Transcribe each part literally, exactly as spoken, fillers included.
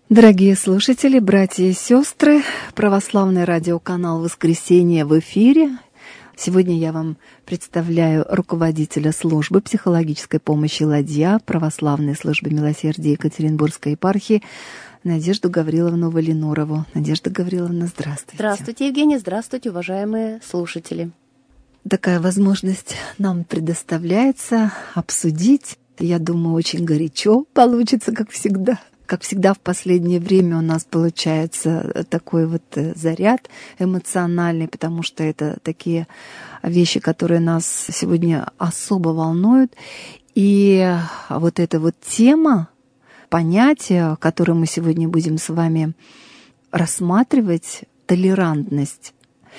Дорогие слушатели, братья и сестры, православный радиоканал «Воскресенье» в эфире. Сегодня я вам представляю руководителя службы психологической помощи «Ладья» православной службы милосердия Екатеринбургской епархии Надежду Гавриловну Валинурову. Надежда Гавриловна, здравствуйте. Здравствуйте, Евгения, здравствуйте, уважаемые слушатели. Такая возможность нам предоставляется обсудить. Я думаю, очень горячо получится, как всегда. Как всегда в последнее время у нас получается такой вот заряд эмоциональный, потому что это такие вещи, которые нас сегодня особо волнуют. И вот эта вот тема, понятие, которое мы сегодня будем с вами рассматривать, толерантность.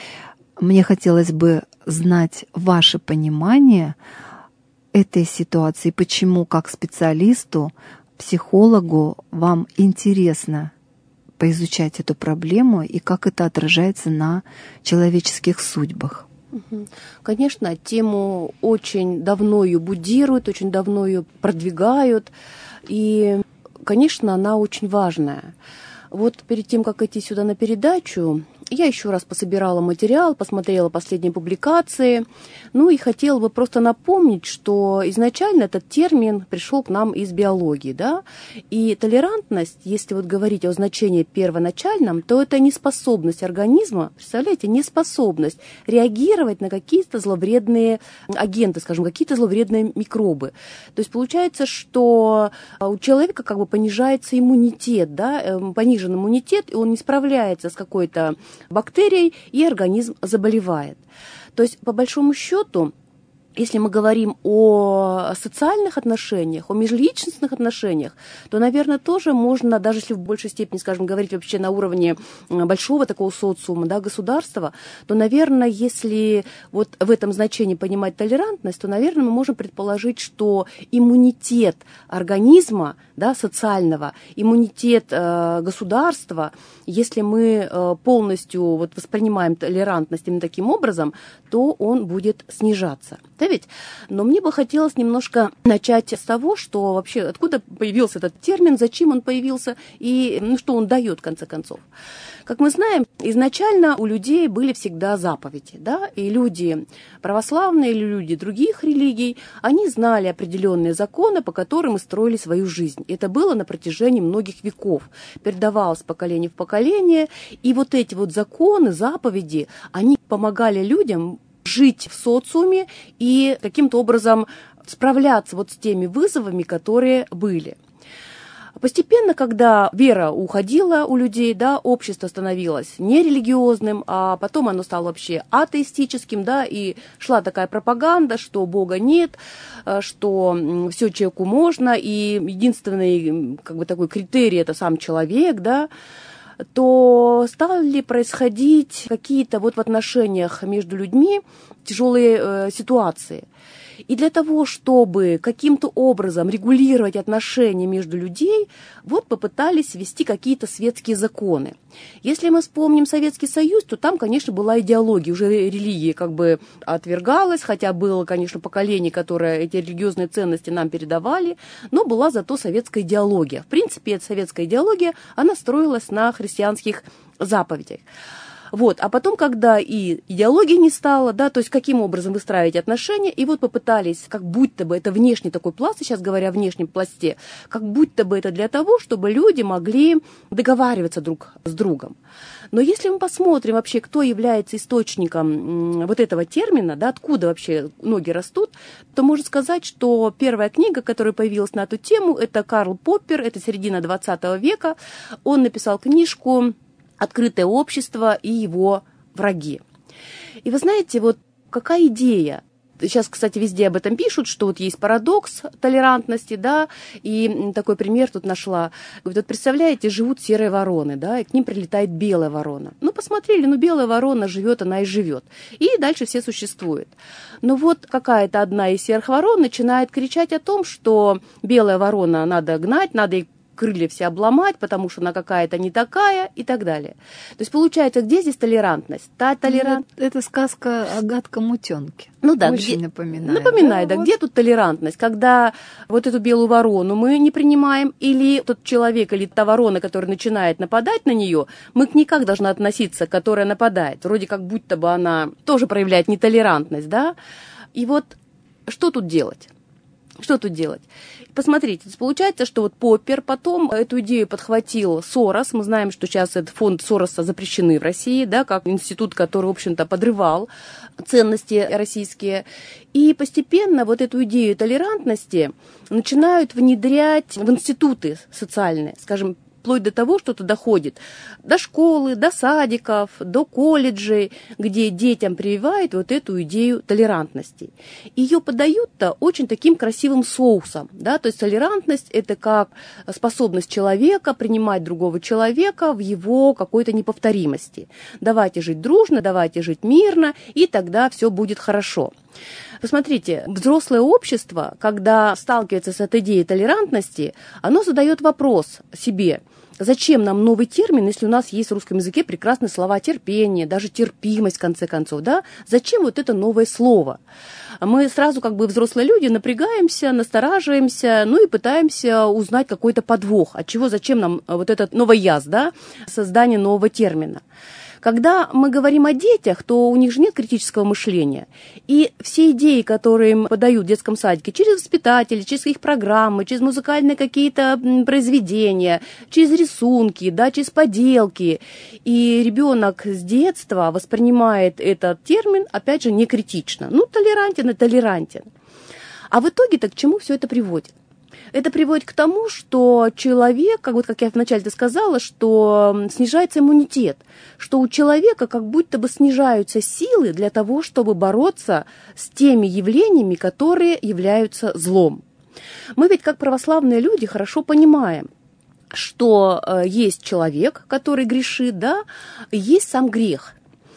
Мне хотелось бы знать ваше понимание этой ситуации, почему как специалисту, психологу вам интересно поизучать эту проблему и как это отражается на человеческих судьбах. Конечно, тему очень давно ее будируют, очень давно ее продвигают, и, конечно, она очень важная. Вот перед тем, как идти сюда на передачу, я еще раз пособирала материал, посмотрела последние публикации, ну и хотела бы просто напомнить, что изначально этот термин пришел к нам из биологии, да, и толерантность, если вот говорить о значении первоначальном, то это неспособность организма, представляете, неспособность реагировать на какие-то зловредные агенты, скажем, какие-то зловредные микробы. То есть получается, что у человека как бы понижается иммунитет, да, понижен иммунитет, и он не справляется с какой-то бактерией, и организм заболевает. То есть, по большому счету, если мы говорим о социальных отношениях, о межличностных отношениях, то, наверное, тоже можно, даже если в большей степени, скажем, говорить вообще на уровне большого такого социума, да, государства, то, наверное, если вот в этом значении понимать толерантность, то, наверное, мы можем предположить, что иммунитет организма, да, социального, иммунитет э, государства, если мы э, полностью вот воспринимаем толерантность именно таким образом, то он будет снижаться. Да ведь? Но мне бы хотелось немножко начать с того, что вообще откуда появился этот термин, зачем он появился и ну, что он дает в конце концов. Как мы знаем, изначально у людей были всегда заповеди, да, и люди православные или люди других религий, они знали определенные законы, по которым и строили свою жизнь. Это было на протяжении многих веков, передавалось поколение в поколение, и вот эти вот законы, заповеди, они помогали людям жить в социуме и каким-то образом справляться вот с теми вызовами, которые были. Постепенно, когда вера уходила у людей, да, общество становилось нерелигиозным, а потом оно стало вообще атеистическим, да, и шла такая пропаганда, что Бога нет, что все человеку можно, и единственный как бы такой критерий – это сам человек, да, то стали происходить какие-то вот в отношениях между людьми тяжелые э, ситуации. И для того, чтобы каким-то образом регулировать отношения между людей, вот попытались ввести какие-то светские законы. Если мы вспомним Советский Союз, то там, конечно, была идеология, уже религия как бы отвергалась, хотя было, конечно, поколение, которое эти религиозные ценности нам передавали, но была зато советская идеология. В принципе, эта советская идеология, она строилась на христианских заповедях. Вот. А потом, когда и идеологии не стало, да, то есть каким образом выстраивать отношения, и вот попытались, как будто бы это внешний такой пласт, сейчас говоря о внешнем пласте, как будто бы это для того, чтобы люди могли договариваться друг с другом. Но если мы посмотрим вообще, кто является источником вот этого термина, да, откуда вообще ноги растут, то можно сказать, что первая книга, которая появилась на эту тему, это Карл Поппер, это середина двадцатого века. Он написал книжку «Открытое общество и его враги». И вы знаете, вот какая идея? Сейчас, кстати, везде об этом пишут, что вот есть парадокс толерантности, да, и такой пример тут нашла. Говорит, вот представляете, живут серые вороны, да, и к ним прилетает белая ворона. Ну, посмотрели, ну, белая ворона живет, она и живет. И дальше все существуют. Но вот какая-то одна из серых ворон начинает кричать о том, что белая ворона надо гнать, надо крылья все обломать, потому что она какая-то не такая и так далее. То есть получается, где здесь толерантность? Та толерант... ну, это, это сказка о гадком утенке. Ну да, очень где... напоминает. Напоминает, да, да, вот. где тут толерантность? Когда вот эту белую ворону мы не принимаем, или тот человек, или та ворона, которая начинает нападать на нее, мы к ней как должны относиться, которая нападает? Вроде как будто бы она тоже проявляет нетолерантность, да? И вот что тут делать? Что тут делать? Посмотрите, получается, что вот Поппер потом эту идею подхватил Сорос. Мы знаем, что сейчас этот фонд Сороса запрещены в России, да, как институт, который, в общем-то, подрывал ценности российские. И постепенно вот эту идею толерантности начинают внедрять в институты социальные, скажем, вплоть до того, что это доходит до школы, до садиков, до колледжей, где детям прививают вот эту идею толерантности. Ее подают-то очень таким красивым соусом, да, то есть толерантность – это как способность человека принимать другого человека в его какой-то неповторимости. Давайте жить дружно, давайте жить мирно, и тогда все будет хорошо. Посмотрите, взрослое общество, когда сталкивается с этой идеей толерантности, оно задает вопрос себе: зачем нам новый термин, если у нас есть в русском языке прекрасные слова терпение, даже терпимость, в конце концов, да? Зачем вот это новое слово? Мы сразу, как бы взрослые люди, напрягаемся, настораживаемся, ну и пытаемся узнать какой-то подвох. От чего, зачем нам вот этот новояз, да? Создание нового термина. Когда мы говорим о детях, то у них же нет критического мышления. И все идеи, которые им подают в детском садике, через воспитателей, через их программы, через музыкальные какие-то произведения, через рисунки, да, через поделки. И ребенок с детства воспринимает этот термин, опять же, не критично. Ну, толерантен и толерантен. А в итоге-то к чему все это приводит? Это приводит к тому, что человек, как, вот, как я вначале сказала, что снижается иммунитет, что у человека как будто бы снижаются силы для того, чтобы бороться с теми явлениями, которые являются злом. Мы ведь, как православные люди, хорошо понимаем, что есть человек, который грешит, да, и есть сам грех.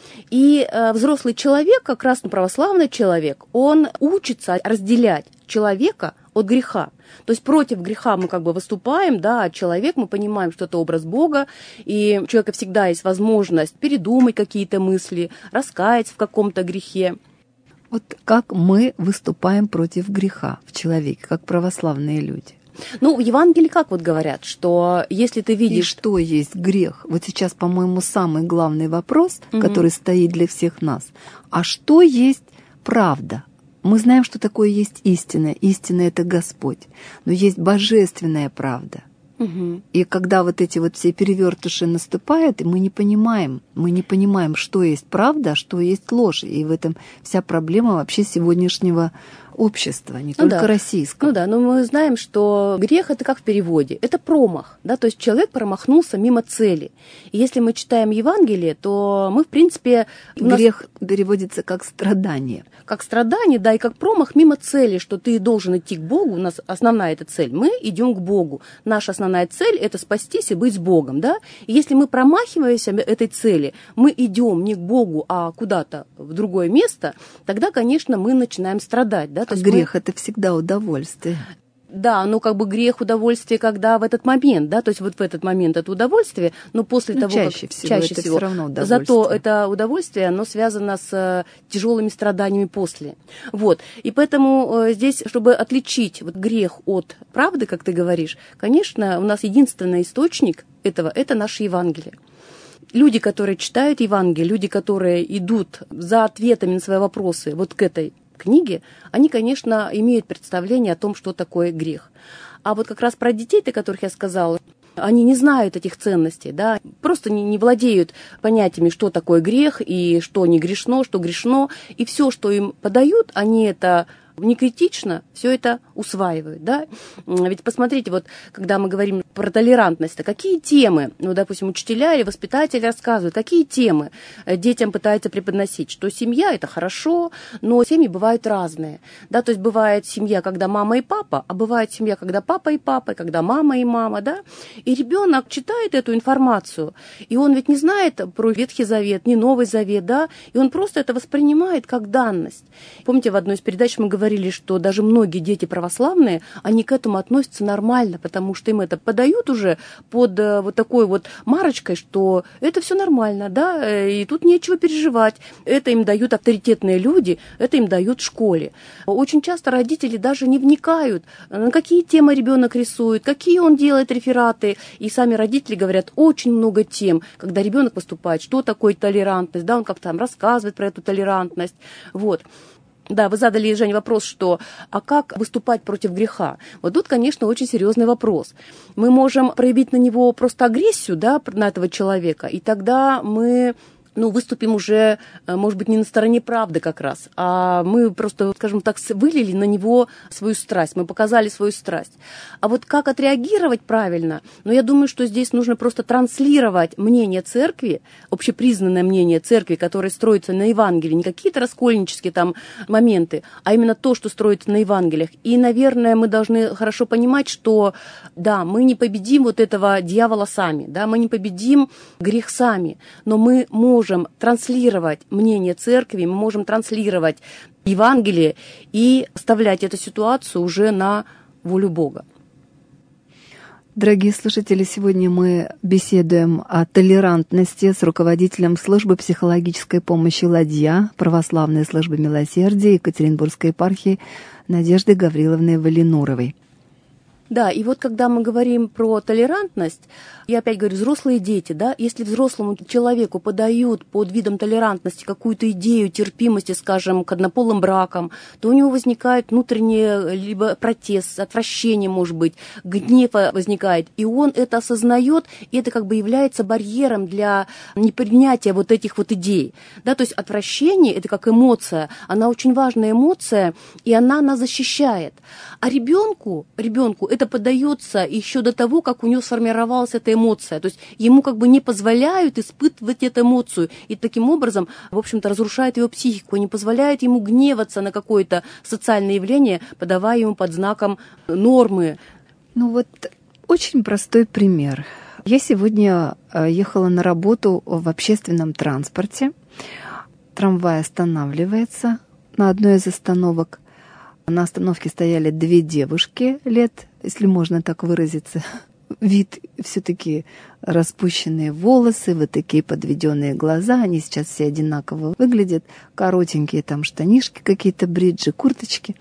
И э, взрослый человек, как раз ну, православный человек, он учится разделять человека от греха. То есть против греха мы как бы выступаем, да, а человек, мы понимаем, что это образ Бога, и у человека всегда есть возможность передумать какие-то мысли, раскаяться в каком-то грехе. Вот как мы выступаем против греха в человеке, как православные люди? Ну, в Евангелии как вот говорят, что если ты видишь... И что есть грех? Вот сейчас, по-моему, самый главный вопрос, угу. который стоит для всех нас. А что есть правда? Мы знаем, что такое есть истина. Истина — это Господь. Но есть божественная правда. Угу. И когда вот эти вот все перевертыши наступают, и мы не понимаем, мы не понимаем, что есть правда, а что есть ложь. И в этом вся проблема вообще сегодняшнего общества, не ну только да. российского. Ну да, но мы знаем, что грех — это как в переводе, это промах, да, то есть человек промахнулся мимо цели. И если мы читаем Евангелие, то мы, в принципе... Грех нас... переводится как страдание. Как страдание, да, и как промах мимо цели, что ты должен идти к Богу, у нас основная эта цель, мы идем к Богу. Наша основная цель — это спастись и быть с Богом, да. И если мы промахиваемся этой цели, мы идем не к Богу, а куда-то в другое место, тогда, конечно, мы начинаем страдать, да. То есть грех мы... – это всегда удовольствие. Да, ну как бы грех, удовольствие, когда в этот момент, да, то есть вот в этот момент это удовольствие, но после ну, того, чаще как... Всего, чаще это всего, все равно удовольствие. Зато это удовольствие, оно связано с тяжелыми страданиями после. Вот, и поэтому здесь, чтобы отличить вот грех от правды, как ты говоришь, конечно, у нас единственный источник этого – это наше Евангелие. Люди, которые читают Евангелие, люди, которые идут за ответами на свои вопросы вот к этой книги, они, конечно, имеют представление о том, что такое грех. А вот как раз про детей, о которых я сказала, они не знают этих ценностей, да, просто не, не владеют понятиями, что такое грех и что не грешно, что грешно. И все, что им подают, они это не критично, все это усваивают, да. Ведь посмотрите, вот когда мы говорим про толерантность, то какие темы, ну, допустим, учителя или воспитатели рассказывают, какие темы детям пытаются преподносить, что семья – это хорошо, но семьи бывают разные, да, то есть бывает семья, когда мама и папа, а бывает семья, когда папа и папа, когда мама и мама, да, и ребенок читает эту информацию, и он ведь не знает про Ветхий Завет, не Новый Завет, да, и он просто это воспринимает как данность. Помните, в одной из передач мы говорили, что даже многие дети православные православные, они к этому относятся нормально, потому что им это подают уже под вот такой вот марочкой, что это все нормально, да, и тут нечего переживать. Это им дают авторитетные люди, это им дают в школе. Очень часто родители даже не вникают, на какие темы ребенок рисует, какие он делает рефераты, и сами родители говорят очень много тем, когда ребенок поступает, что такое толерантность, да, он как-то там рассказывает про эту толерантность, вот. Да, вы задали, Женя, вопрос, что а как выступать против греха? Вот тут, конечно, очень серьезный вопрос. Мы можем проявить на него просто агрессию, да, на этого человека, и тогда мы... ну, выступим уже, может быть, не на стороне правды как раз, а мы просто, скажем так, вылили на него свою страсть, мы показали свою страсть. А вот как отреагировать правильно? Ну, я думаю, что здесь нужно просто транслировать мнение церкви, общепризнанное мнение церкви, которое строится на Евангелии, не какие-то раскольнические там моменты, а именно то, что строится на Евангелиях. И, наверное, мы должны хорошо понимать, что, да, мы не победим вот этого дьявола сами, да, мы не победим грех сами, но мы можем можем транслировать мнение церкви, мы можем транслировать Евангелие и оставлять эту ситуацию уже на волю Бога. Дорогие слушатели, сегодня мы беседуем о толерантности с руководителем службы психологической помощи «Ладья» Православной службы милосердия Екатеринбургской епархии Надежды Гавриловны Валинуровой. Да, и вот когда мы говорим про толерантность, я опять говорю, взрослые дети, да, если взрослому человеку подают под видом толерантности какую-то идею терпимости, скажем, к однополым бракам, то у него возникает внутренний либо протест, отвращение, может быть, гнев возникает, и он это осознает, и это как бы является барьером для непринятия вот этих вот идей, да, то есть отвращение, это как эмоция, она очень важная эмоция, и она нас защищает, а ребенку, ребенку это поддается еще до того, как у него сформировалась эта эмоция. То есть ему как бы не позволяют испытывать эту эмоцию. И таким образом, в общем-то, разрушает его психику, не позволяет ему гневаться на какое-то социальное явление, подавая ему под знаком нормы. Ну вот очень простой пример. Я сегодня ехала на работу в общественном транспорте. Трамвай останавливается на одной из остановок. На остановке стояли две девушки лет, если можно так выразиться. Вид все-таки распущенные волосы, вот такие подведенные глаза. Они сейчас все одинаково выглядят. Коротенькие там штанишки какие-то, бриджи, курточки.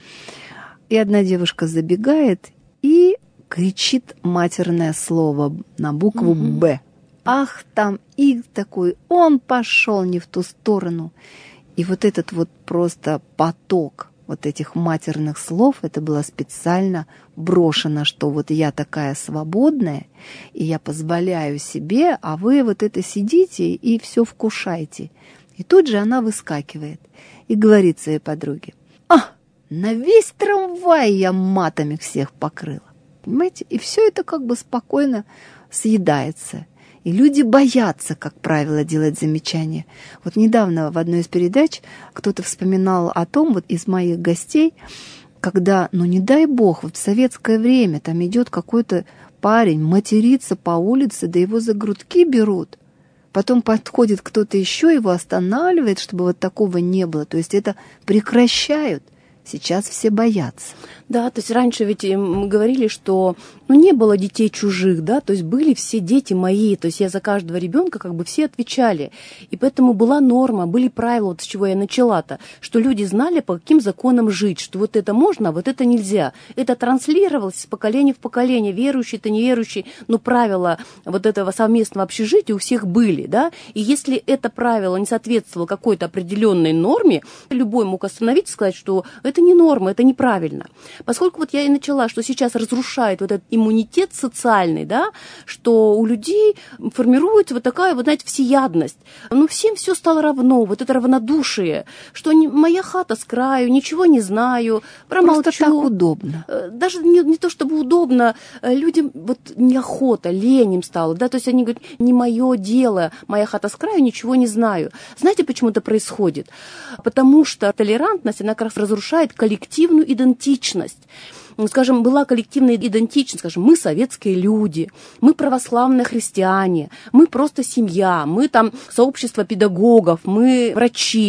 И одна девушка забегает и кричит матерное слово на букву «Б». Ах, там и такой, он пошел не в ту сторону. И вот этот вот просто поток вот этих матерных слов, это было специально брошено, что вот я такая свободная, и я позволяю себе, а вы вот это сидите и все вкушайте. И тут же она выскакивает и говорит своей подруге: «А, на весь трамвай я матами всех покрыла». Понимаете? И все это как бы спокойно съедается. И люди боятся, как правило, делать замечания. Вот недавно в одной из передач кто-то вспоминал о том, вот из моих гостей, когда, ну не дай бог, вот в советское время там идет какой-то парень, матерится по улице, да его за грудки берут. Потом подходит кто-то еще, его останавливает, чтобы вот такого не было. То есть это прекращают. Сейчас все боятся. Да, то есть раньше ведь мы говорили, что ну, не было детей чужих, да, то есть были все дети мои, то есть я за каждого ребенка как бы все отвечали. И поэтому была норма, были правила, вот с чего я начала-то, что люди знали, по каким законам жить, что вот это можно, а вот это нельзя. Это транслировалось с поколения в поколение, верующий-то, неверующий, но правила вот этого совместного общежития у всех были, да, и если это правило не соответствовало какой-то определенной норме, любой мог остановиться и сказать, что это не норма, это неправильно. Поскольку вот я и начала, что сейчас разрушает вот этот иммунитет социальный, да, что у людей формируется вот такая, вот знаете, всеядность. Ну, всем все стало равно, вот это равнодушие, что не, моя хата с краю, ничего не знаю, промолчу. Просто так удобно. Даже не, не то, чтобы удобно, людям вот неохота, лень им стало, да, то есть они говорят, не мое дело, моя хата с краю, ничего не знаю. Знаете, почему это происходит? Потому что толерантность, она как раз разрушает коллективную идентичность. Скажем, была коллективная идентичность, скажем, мы советские люди, мы православные христиане, мы просто семья, мы там сообщество педагогов, мы врачи.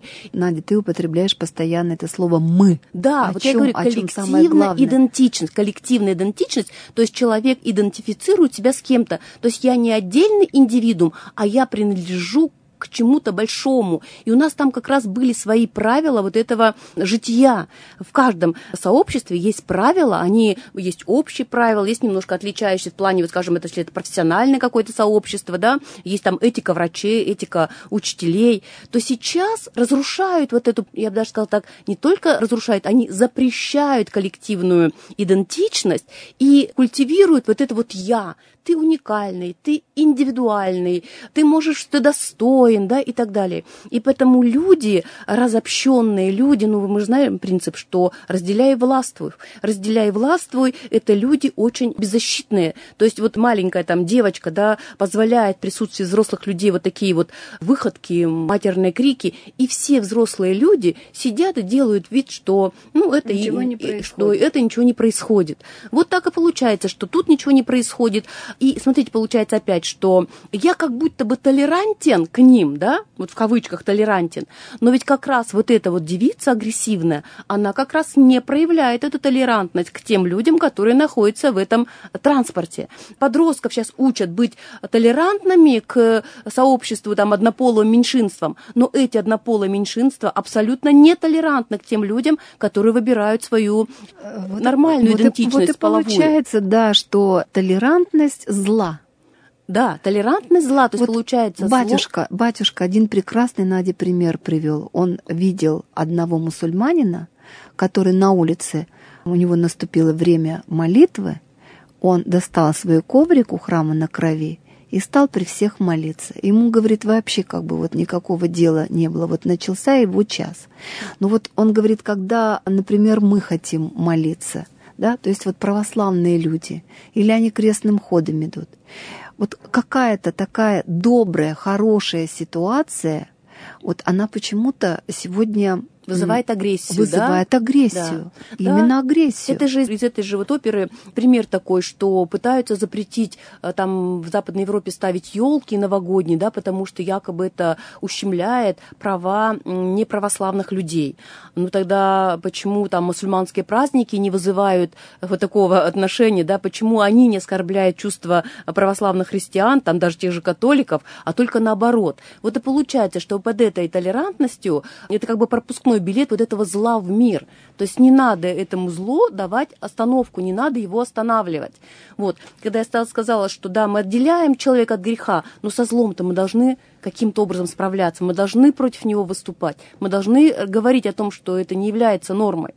Надя, ты употребляешь постоянно это слово «мы». Да, о вот чем, я говорю, коллективная идентичность, коллективная идентичность, то есть человек идентифицирует себя с кем-то, то есть я не отдельный индивидуум, а я принадлежу к чему-то большому. И у нас там как раз были свои правила вот этого жития. В каждом сообществе есть правила, они есть общие правила, есть немножко отличающиеся в плане, вот скажем, это, если это профессиональное какое-то сообщество, да, есть там этика врачей, этика учителей, то сейчас разрушают вот эту, я бы даже сказала так, не только разрушают, они запрещают коллективную идентичность и культивируют вот это вот «я». Ты уникальный, ты индивидуальный, ты можешь, ты достоин, да, и так далее. И поэтому люди, разобщенные люди, ну, мы же знаем принцип, что разделяй и властвуй. Разделяй и властвуй – это люди очень беззащитные. То есть вот маленькая там девочка, да, позволяет в присутствии взрослых людей вот такие вот выходки, матерные крики, и все взрослые люди сидят и делают вид, что, ну, это, ничего и, не и, что это ничего не происходит. Вот так и получается, что тут ничего не происходит. И смотрите, получается опять, что я как будто бы толерантен к ним, да, вот в кавычках толерантен, но ведь как раз вот эта вот девица агрессивная, она как раз не проявляет эту толерантность к тем людям, которые находятся в этом транспорте. Подростков сейчас учат быть толерантными к сообществу, там, однополым меньшинствам, но эти однополые меньшинства абсолютно не толерантны к тем людям, которые выбирают свою вот, нормальную вот идентичность и, вот половую. И получается, да, что толерантность зла. Да, толерантность зла, то есть вот получается батюшка, зло... батюшка один прекрасный, Надя, пример привел. Он видел одного мусульманина, который на улице, у него наступило время молитвы, он достал свой коврик у храма на крови и стал при всех молиться. Ему, говорит, вообще как бы вот никакого дела не было. Вот начался его час. Но вот он говорит, когда, например, мы хотим молиться, да, то есть вот православные люди, или они крестным ходом идут, вот какая-то такая добрая, хорошая ситуация, вот она почему-то сегодня вызывает агрессию, вызывает да? агрессию. Да. Именно да. агрессию. Это же из этой же вот оперы пример такой, что пытаются запретить там в Западной Европе ставить елки новогодние, да, потому что якобы это ущемляет права неправославных людей. Ну тогда почему там мусульманские праздники не вызывают вот такого отношения, да, почему они не оскорбляют чувства православных христиан, там даже тех же католиков, а только наоборот. Вот и получается, что под этой толерантностью это как бы пропускной билет вот этого зла в мир. То есть не надо этому злу давать остановку, не надо его останавливать. Вот. Когда я сказала, что да, мы отделяем человека от греха, но со злом-то мы должны каким-то образом справляться, мы должны против него выступать, мы должны говорить о том, что это не является нормой.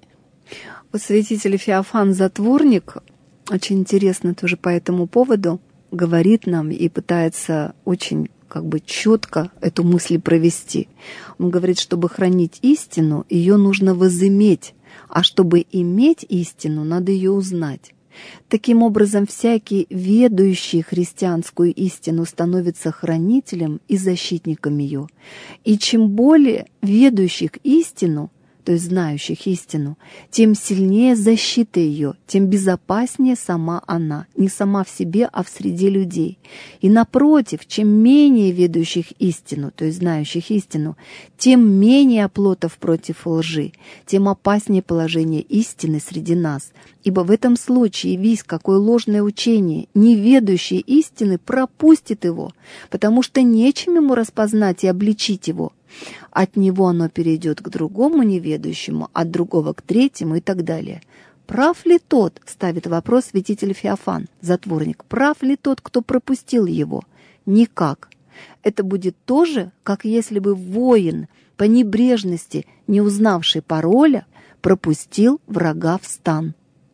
Вот святитель Феофан Затворник, очень интересно тоже по этому поводу, говорит нам и пытается очень как бы четко эту мысль провести. Он говорит, чтобы хранить истину, ее нужно возыметь, а чтобы иметь истину, надо ее узнать. Таким образом, всякий, ведающий христианскую истину, становится хранителем и защитником ее. И чем более ведающих истину, то есть знающих истину, тем сильнее защита ее, тем безопаснее сама она, не сама в себе, а в среде людей. И напротив, чем менее ведающих истину, то есть знающих истину, тем менее оплотов против лжи, тем опаснее положение истины среди нас. Ибо в этом случае весь какое ложное учение, не ведающий истины, пропустит его, потому что нечем ему распознать и обличить его. От него оно перейдет к другому неведающему, от другого к третьему и так далее. Прав ли тот, ставит вопрос святитель Феофан, Затворник, прав ли тот, кто пропустил его? Никак. Это будет то же, как если бы воин, по небрежности, не узнавший пароля, пропустил врага в стан.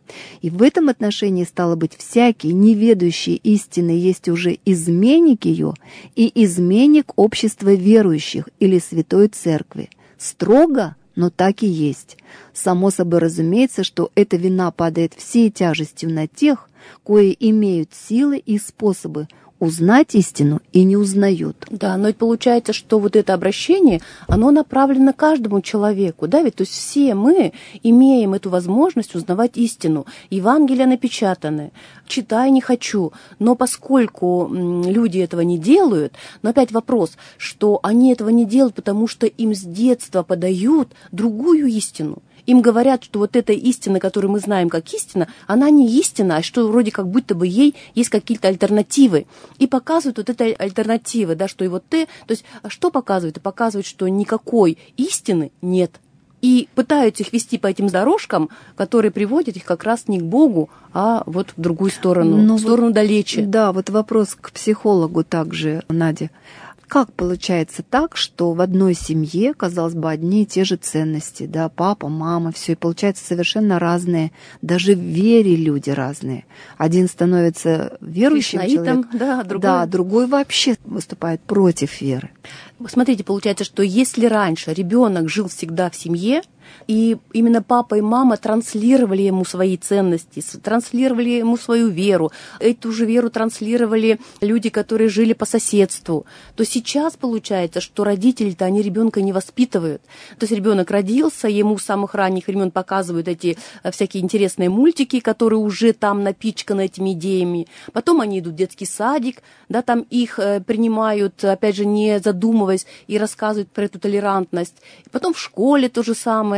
И в этом отношении, стало быть, всякий, неведающий истины, есть уже изменник ее и изменник общества верующих или Святой Церкви. Строго, но так и есть. Само собой разумеется, что эта вина падает всей тяжестью на тех, кои имеют силы и способы узнать истину и не узнают. Да, но ведь получается, что вот это обращение, оно направлено каждому человеку, да, ведь то есть все мы имеем эту возможность узнавать истину. Евангелия напечатаны, читай не хочу, но поскольку люди этого не делают, но опять вопрос, что они этого не делают, потому что им с детства подают другую истину. Им говорят, что вот эта истина, которую мы знаем как истина, она не истина, а что вроде как будто бы ей есть какие-то альтернативы. И показывают вот эти альтернативы, да, что и вот ты... То есть что показывают? И показывают, что никакой истины нет. И пытаются их вести по этим дорожкам, которые приводят их как раз не к Богу, а вот в другую сторону, Но в сторону вот, далече. Да, вот вопрос к психологу также, Надя. Как получается так, что в одной семье, казалось бы, одни и те же ценности, да, папа, мама, все, и получается совершенно разные, даже в вере люди разные. Один становится верующим человеком, да, другой... да, другой вообще выступает против веры. Смотрите, получается, что если раньше ребенок жил всегда в семье, и именно папа и мама транслировали ему свои ценности, транслировали ему свою веру, эту же веру транслировали люди, которые жили по соседству, то сейчас получается, что родители-то, они ребенка не воспитывают. То есть ребенок родился, ему с самых ранних времен показывают эти всякие интересные мультики, которые уже там напичканы этими идеями. Потом они идут в детский садик, да, там их принимают, опять же, не задумываясь, и рассказывают про эту толерантность. Потом в школе то же самое.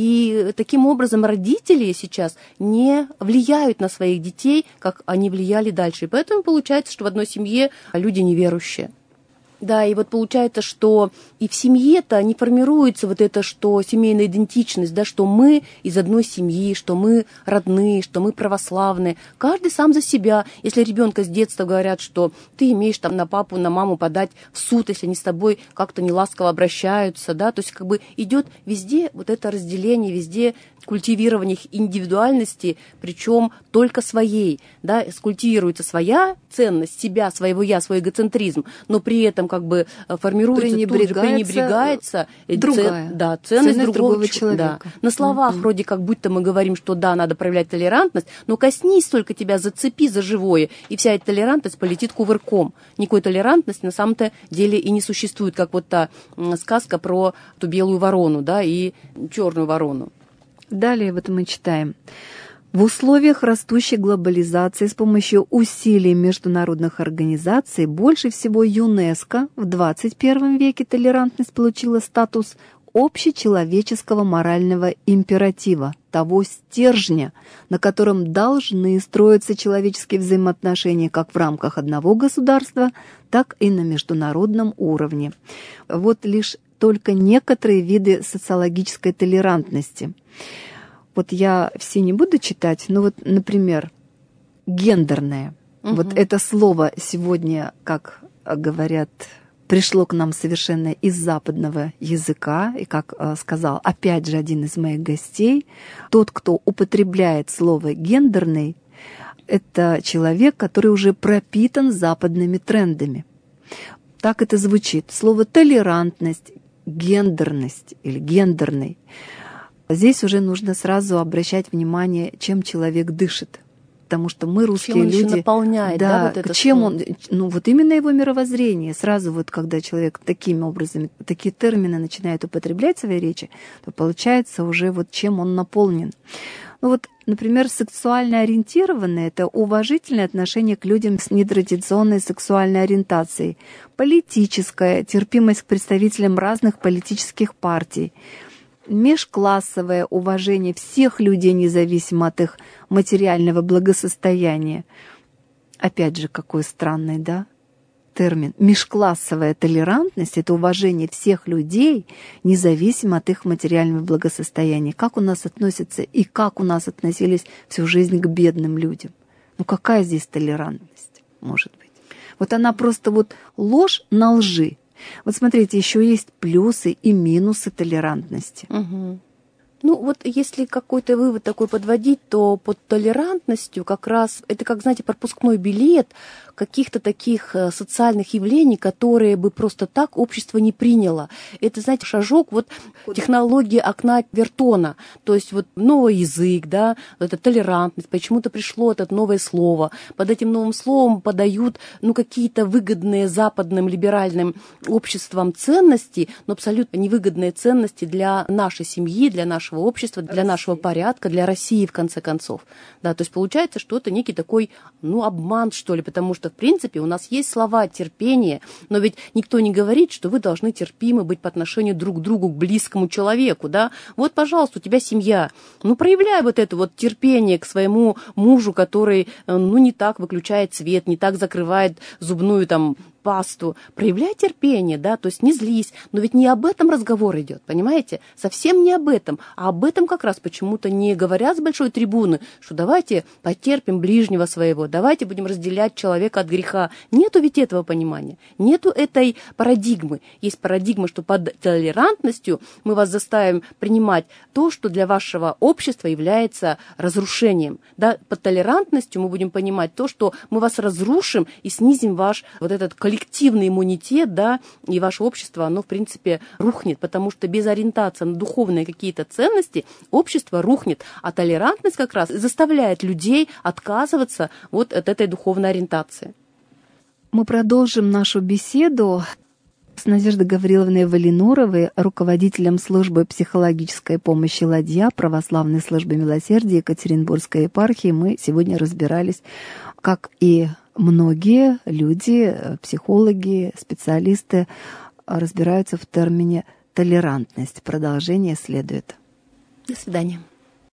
И таким образом родители сейчас не влияют на своих детей, как они влияли дальше. И поэтому получается, что в одной семье люди неверующие. Да, и вот получается, что и в семье-то не формируется вот это, что семейная идентичность, да, что мы из одной семьи, что мы родные, что мы православные. Каждый сам за себя. Если ребенка с детства говорят, что ты имеешь там на папу, на маму подать в суд, если они с тобой как-то неласково обращаются, да, то есть как бы идет везде вот это разделение, везде культивирование их индивидуальности, причем только своей, да, скультивируется своя ценность себя, своего я, свой эгоцентризм, но при этом как бы формируется, пренебрегается, тут же пренебрегается другая, цен, да, ценность, ценность другого, другого человека. Да. На словах mm-hmm. вроде как будто мы говорим, что да, надо проявлять толерантность, но коснись только тебя, зацепи за живое, и вся эта толерантность полетит кувырком. Никакой толерантности на самом-то деле и не существует, как вот та сказка про ту белую ворону, да, и черную ворону. Далее вот мы читаем. В условиях растущей глобализации с помощью усилий международных организаций больше всего ЮНЕСКО в двадцать первом веке толерантность получила статус общечеловеческого морального императива, того стержня, на котором должны строиться человеческие взаимоотношения как в рамках одного государства, так и на международном уровне. Вот лишь только некоторые виды социологической толерантности. Вот я все не буду читать, но вот, например, гендерное. Угу. Вот это слово сегодня, как говорят, пришло к нам совершенно из западного языка. И как сказал, опять же, один из моих гостей, тот, кто употребляет слово «гендерный», это человек, который уже пропитан западными трендами. Так это звучит. Слово «толерантность», «гендерность» или «гендерный». Здесь уже нужно сразу обращать внимание, чем человек дышит. Потому что мы, русские чем он люди... Еще наполняет, да, да, вот это чем слово? он... Ну, вот именно его мировоззрение. Сразу вот, когда человек такими образами, такие термины начинает употреблять в своей речи, то получается уже вот чем он наполнен. Ну вот, например, сексуально ориентированное – это уважительное отношение к людям с нетрадиционной сексуальной ориентацией, политическая, терпимость к представителям разных политических партий, межклассовое уважение всех людей, независимо от их материального благосостояния. Опять же, какой странный, да, термин. Межклассовая толерантность – это уважение всех людей, независимо от их материального благосостояния. Как у нас относятся и как у нас относились всю жизнь к бедным людям. Ну какая здесь толерантность может быть? Вот она просто вот ложь на лжи. Вот смотрите, еще есть плюсы и минусы толерантности. Угу. Ну вот если какой-то вывод такой подводить, то под толерантностью как раз это как, знаете, пропускной билет каких-то таких социальных явлений, которые бы просто так общество не приняло. Это, знаете, шажок, вот технологии окна Вертона, то есть вот новый язык, да, это толерантность, почему-то пришло это новое слово. Под этим новым словом подают, ну, какие-то выгодные западным либеральным обществам ценности, но абсолютно невыгодные ценности для нашей семьи, для нашего общества, для России. Нашего порядка, для России, в конце концов. Да, то есть получается, что это некий такой, ну, обман, что ли, потому что, в принципе, у нас есть слова терпения, но ведь никто не говорит, что вы должны терпимы быть по отношению друг к другу, к близкому человеку, да. Вот, пожалуйста, у тебя семья, ну, проявляй вот это вот терпение к своему мужу, который, ну, не так выключает свет, не так закрывает зубную там пасту, проявляй терпение, да, то есть не злись, но ведь не об этом разговор идет, понимаете, совсем не об этом, а об этом как раз почему-то не говорят с большой трибуны, что давайте потерпим ближнего своего, давайте будем разделять человека от греха. Нету ведь этого понимания, нету этой парадигмы. Есть парадигма, что под толерантностью мы вас заставим принимать то, что для вашего общества является разрушением, да, под толерантностью мы будем понимать то, что мы вас разрушим и снизим ваш вот этот коллективный иммунитет, да, и ваше общество, оно, в принципе, рухнет, потому что без ориентации на духовные какие-то ценности общество рухнет, а толерантность как раз заставляет людей отказываться вот от этой духовной ориентации. Мы продолжим нашу беседу с Надеждой Гавриловной Валинуровой, руководителем службы психологической помощи «Ладья» Православной службы милосердия Екатеринбургской епархии. Мы сегодня разбирались, как и многие люди, психологи, специалисты разбираются в термине толерантность. Продолжение следует. До свидания.